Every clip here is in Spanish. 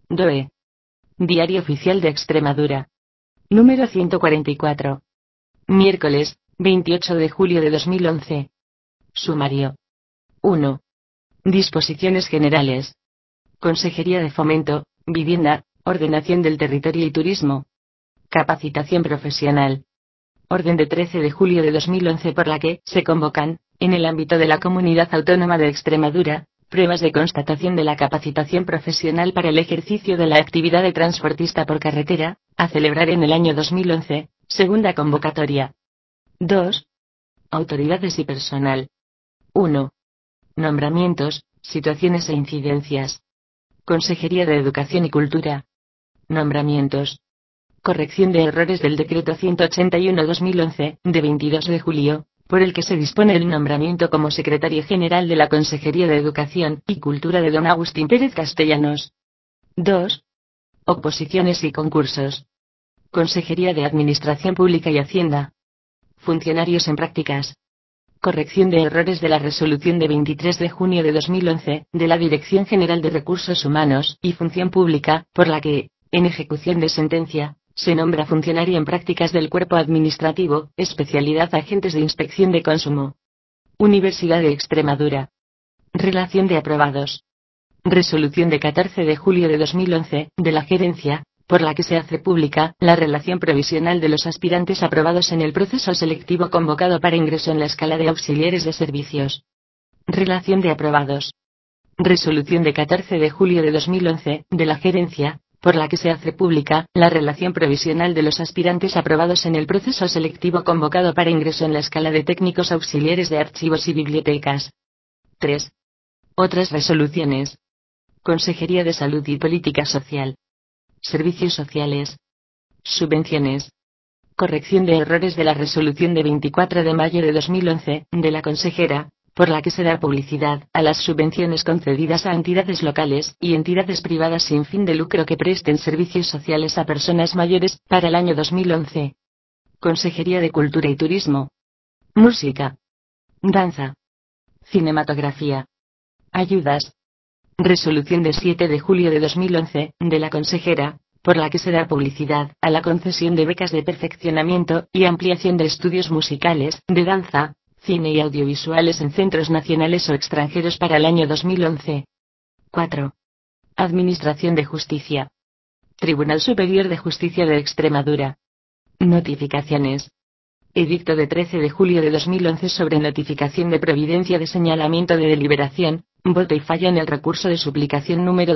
DOE. Diario Oficial de Extremadura. Número 144. Miércoles, 28 de julio de 2011. Sumario. 1. Disposiciones generales. Consejería de Fomento, Vivienda, Ordenación del Territorio y Turismo. Capacitación profesional. Orden de 13 de julio de 2011 por la que se convocan, en el ámbito de la Comunidad Autónoma de Extremadura, pruebas de constatación de la capacitación profesional para el ejercicio de la actividad de transportista por carretera, a celebrar en el año 2011, segunda convocatoria. 2. Autoridades y personal. 1. Nombramientos, situaciones e incidencias. Consejería de Educación y Cultura. Nombramientos. Corrección de errores del Decreto 181/2011, de 22 de julio, por el que se dispone el nombramiento como Secretario General de la Consejería de Educación y Cultura de don Agustín Pérez Castellanos. 2. Oposiciones y concursos. Consejería de Administración Pública y Hacienda. Funcionarios en prácticas. Corrección de errores de la resolución de 23 de junio de 2011, de la Dirección General de Recursos Humanos y Función Pública, por la que, en ejecución de sentencia, se nombra funcionario en prácticas del Cuerpo Administrativo, especialidad Agentes de Inspección de Consumo. Universidad de Extremadura. Relación de aprobados. Resolución de 14 de julio de 2011, de la Gerencia, por la que se hace pública la relación provisional de los aspirantes aprobados en el proceso selectivo convocado para ingreso en la escala de auxiliares de servicios. Relación de aprobados. Resolución de 14 de julio de 2011, de la Gerencia, por la que se hace pública la relación provisional de los aspirantes aprobados en el proceso selectivo convocado para ingreso en la escala de técnicos auxiliares de archivos y bibliotecas. 3. Otras resoluciones. Consejería de Salud y Política Social. Servicios sociales. Subvenciones. Corrección de errores de la resolución de 24 de mayo de 2011, de la consejera, por la que se da publicidad a las subvenciones concedidas a entidades locales y entidades privadas sin fin de lucro que presten servicios sociales a personas mayores, para el año 2011. Consejería de Cultura y Turismo. Música. Danza. Cinematografía. Ayudas. Resolución de 7 de julio de 2011, de la consejera, por la que se da publicidad a la concesión de becas de perfeccionamiento y ampliación de estudios musicales, de danza, cine y audiovisuales en centros nacionales o extranjeros para el año 2011. 4. Administración de Justicia. Tribunal Superior de Justicia de Extremadura. Notificaciones. Edicto de 13 de julio de 2011 sobre notificación de providencia de señalamiento de deliberación, voto y fallo en el recurso de suplicación número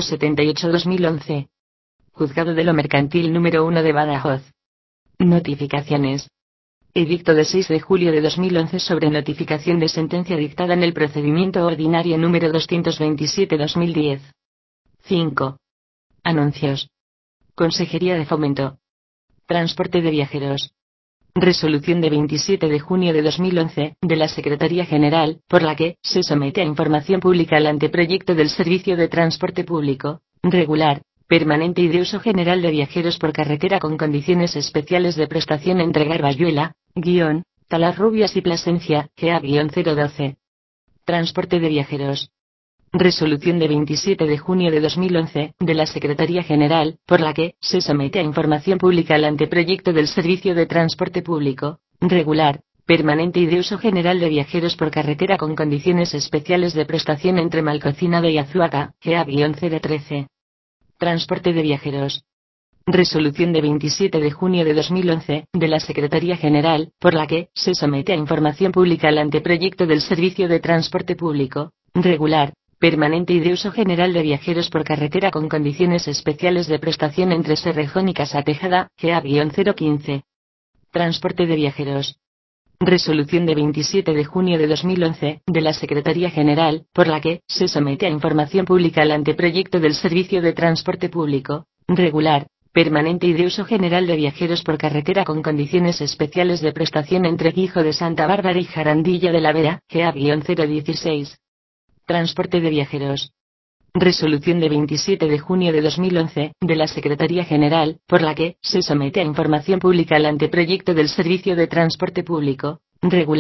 278/2011. Juzgado de lo Mercantil número 1 de Badajoz. Notificaciones. Edicto de 6 de julio de 2011 sobre notificación de sentencia dictada en el procedimiento ordinario número 227/2010. 5. Anuncios. Consejería de Fomento. Transporte de viajeros. Resolución de 27 de junio de 2011, de la Secretaría General, por la que se somete a información pública el anteproyecto del Servicio de Transporte Público, regular, permanente y de uso general de viajeros por carretera con condiciones especiales de prestación entre Garbayuela, Talarrubias y Plasencia, GA-012. Transporte de viajeros. Resolución de 27 de junio de 2011, de la Secretaría General, por la que se somete a información pública el anteproyecto del Servicio de Transporte Público, regular, permanente y de uso general de viajeros por carretera con condiciones especiales de prestación entre Malcocinado y Azuaga, GA-013. Transporte de viajeros. Resolución de 27 de junio de 2011, de la Secretaría General, por la que se somete a información pública el anteproyecto del Servicio de Transporte Público, regular, permanente y de uso general de viajeros por carretera con condiciones especiales de prestación entre Serrejón y Casatejada, GA-015. Transporte de viajeros. Resolución de 27 de junio de 2011, de la Secretaría General, por la que se somete a información pública el anteproyecto del Servicio de Transporte Público, regular, permanente y de uso general de viajeros por carretera con condiciones especiales de prestación entre Guijo de Santa Bárbara y Jarandilla de la Vera, GA-016. Transporte de viajeros. Resolución de 27 de junio de 2011, de la Secretaría General, por la que se somete a información pública el anteproyecto del Servicio de Transporte Público, regular,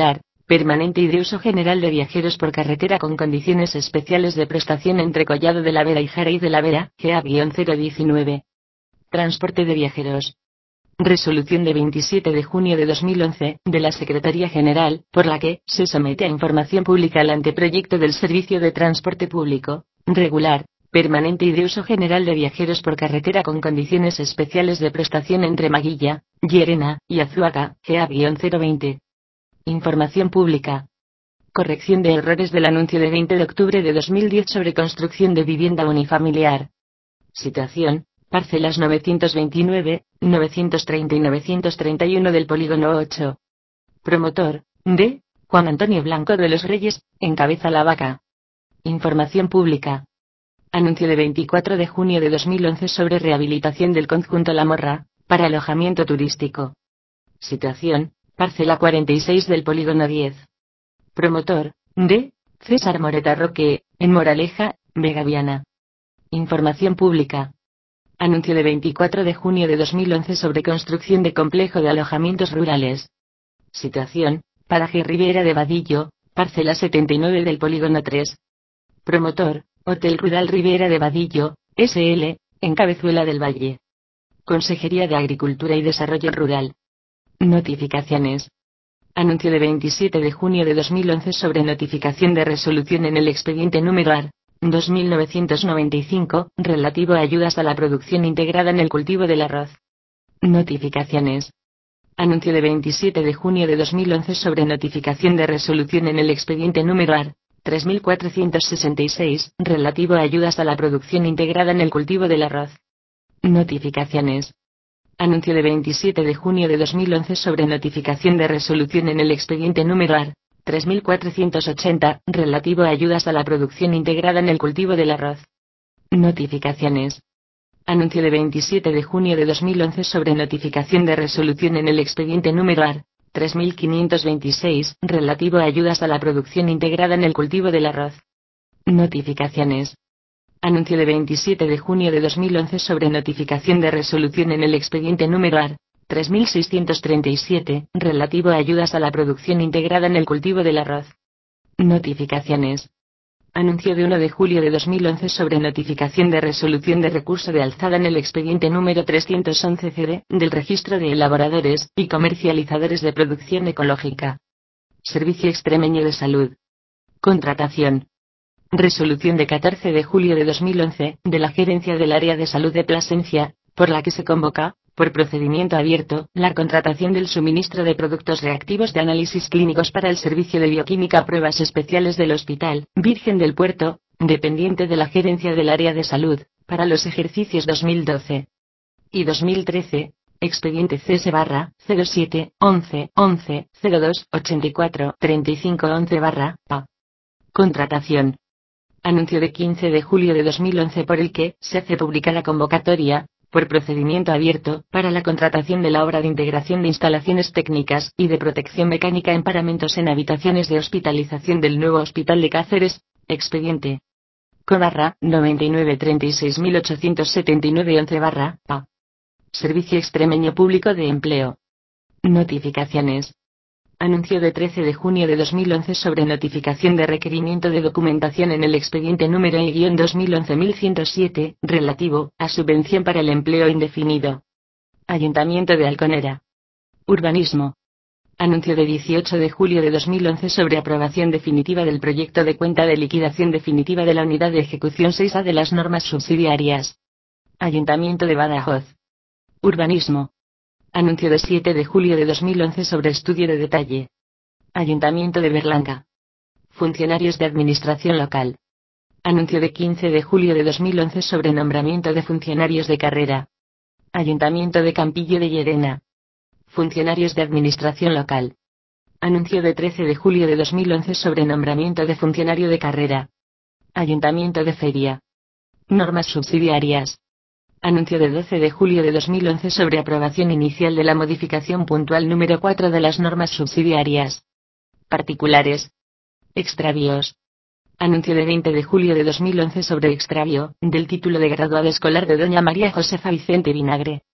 permanente y de uso general de viajeros por carretera con condiciones especiales de prestación entre Collado de la Vera y Jarey de la Vera, GA-019. Transporte de viajeros. Resolución de 27 de junio de 2011, de la Secretaría General, por la que se somete a información pública el anteproyecto del Servicio de Transporte Público, regular, permanente y de uso general de viajeros por carretera con condiciones especiales de prestación entre Maguilla, Llerena y Azuaga, GA-020. Información pública. Corrección de errores del anuncio de 20 de octubre de 2010 sobre construcción de vivienda unifamiliar. Situación: parcelas 929, 930 y 931 del polígono 8. Promotor: D. Juan Antonio Blanco de los Reyes, encabeza la vaca. Información pública. Anuncio de 24 de junio de 2011 sobre rehabilitación del conjunto La Morra, para alojamiento turístico. Situación: parcela 46 del polígono 10. Promotor: D. César Moreta Roque, en Moraleja, Vega Viana. Información pública. Anuncio de 24 de junio de 2011 sobre construcción de complejo de alojamientos rurales. Situación: paraje Riviera de Vadillo, parcela 79 del polígono 3. Promotor: Hotel Rural Riviera de Vadillo, SL, en Cabezuela del Valle. Consejería de Agricultura y Desarrollo Rural. Notificaciones. Anuncio de 27 de junio de 2011 sobre notificación de resolución en el expediente número AR 2995, relativo a ayudas a la producción integrada en el cultivo del arroz. Notificaciones. Anuncio de 27 de junio de 2011 sobre notificación de resolución en el expediente número AR 3466, relativo a ayudas a la producción integrada en el cultivo del arroz. Notificaciones. Anuncio de 27 de junio de 2011 sobre notificación de resolución en el expediente número AR 3480, relativo a ayudas a la producción integrada en el cultivo del arroz. Notificaciones. Anuncio de 27 de junio de 2011 sobre notificación de resolución en el expediente número AR 3526, relativo a ayudas a la producción integrada en el cultivo del arroz. Notificaciones. Anuncio de 27 de junio de 2011 sobre notificación de resolución en el expediente número AR 3637, relativo a ayudas a la producción integrada en el cultivo del arroz. Notificaciones. Anuncio de 1 de julio de 2011 sobre notificación de resolución de recurso de alzada en el expediente número 311 CD, del Registro de Elaboradores y Comercializadores de Producción Ecológica. Servicio Extremeño de Salud. Contratación. Resolución de 14 de julio de 2011, de la Gerencia del Área de Salud de Plasencia, por la que se convoca, por procedimiento abierto, la contratación del suministro de productos reactivos de análisis clínicos para el Servicio de Bioquímica Pruebas Especiales del Hospital Virgen del Puerto, dependiente de la Gerencia del Área de Salud, para los ejercicios 2012 y 2013, expediente CS/07 11 11 02 84 35 11/PA. Contratación. Anuncio de 15 de julio de 2011 por el que se hace pública la convocatoria, por procedimiento abierto, para la contratación de la obra de integración de instalaciones técnicas y de protección mecánica en paramentos en habitaciones de hospitalización del nuevo Hospital de Cáceres, expediente Co/936879-11/PA. Servicio Extremeño Público de Empleo. Notificaciones. Anuncio de 13 de junio de 2011 sobre notificación de requerimiento de documentación en el expediente número E-2011-1107, relativo a subvención para el empleo indefinido. Ayuntamiento de Alconera. Urbanismo. Anuncio de 18 de julio de 2011 sobre aprobación definitiva del proyecto de cuenta de liquidación definitiva de la Unidad de Ejecución 6A de las normas subsidiarias. Ayuntamiento de Badajoz. Urbanismo. Anuncio de 7 de julio de 2011 sobre estudio de detalle. Ayuntamiento de Berlanga. Funcionarios de Administración Local. Anuncio de 15 de julio de 2011 sobre nombramiento de funcionarios de carrera. Ayuntamiento de Campillo de Llerena. Funcionarios de Administración Local. Anuncio de 13 de julio de 2011 sobre nombramiento de funcionario de carrera. Ayuntamiento de Feria. Normas subsidiarias. Anuncio de 12 de julio de 2011 sobre aprobación inicial de la modificación puntual número 4 de las normas subsidiarias. Particulares. Extravíos. Anuncio de 20 de julio de 2011 sobre extravío del título de graduado escolar de doña María Josefa Vicente Vinagre.